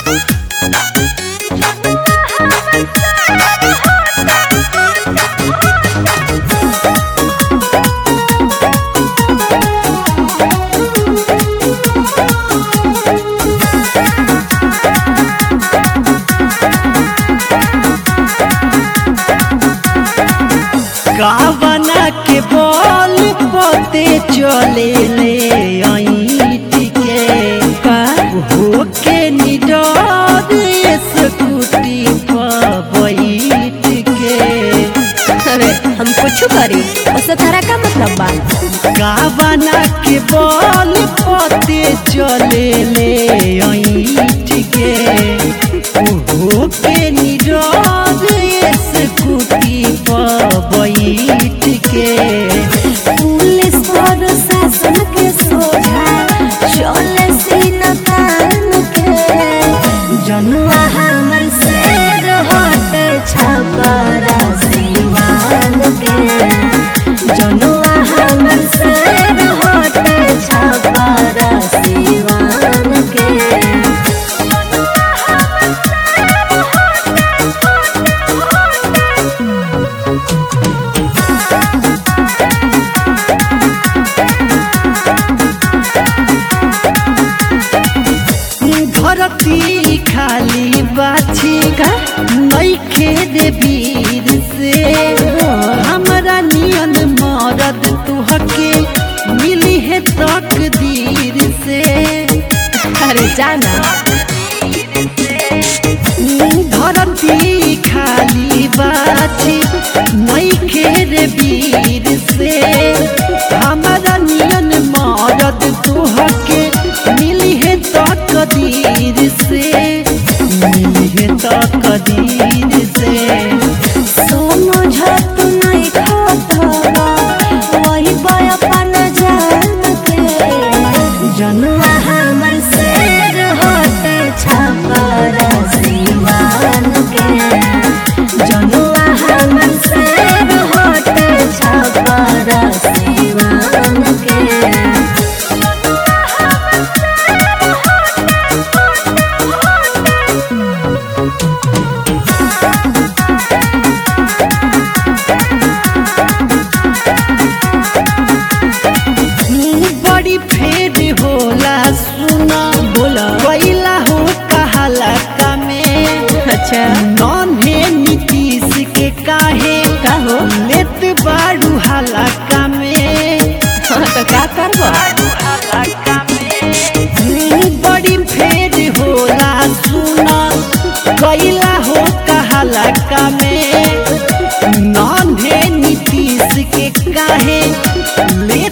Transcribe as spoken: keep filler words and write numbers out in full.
कावना के बॉल पते चले ले ऐट के हो के निडर स्कूटी पर बैठ के। अरे हम कुछ करी उससे तारा का मतलब बा? कावना के बॉल पते चले ले ऐट के हो के निडर स्कूटी पर बैठ के। पुलिस और शासन के सोझा चले सीना तान के। जनुआ हमर शेर होते छपरा सिवान के। जनुआ हमर शेर होते छपरा सिवान के। धरती खाली बाछी नइखे रे वीर से। हमरा नियन मरद तुहके मिली है तकदीर से। अरे जाना धरती खाली बाछी नइखे रे वीर से। हमरा नियन मरद तुहके मिली है तकदीर से। मिली है तकदीर से। समझत नहीं खाता वही बयापन जान के। जनुआ हमर शेर होते छपरा सिवान के। जनुआ हमर शेर होते छपरा सिवान के। बड़ी फेर होला सुना बोला कैला हो कहाला का में। अच्छा नन्हे नीतीश के काहे कहो लेत बाड़ू हलाका में। हाँ तो क्या करबो? बड़ी फेर होला सुना कैला हो कहाला में। नन्हे नीतीश के काहे ले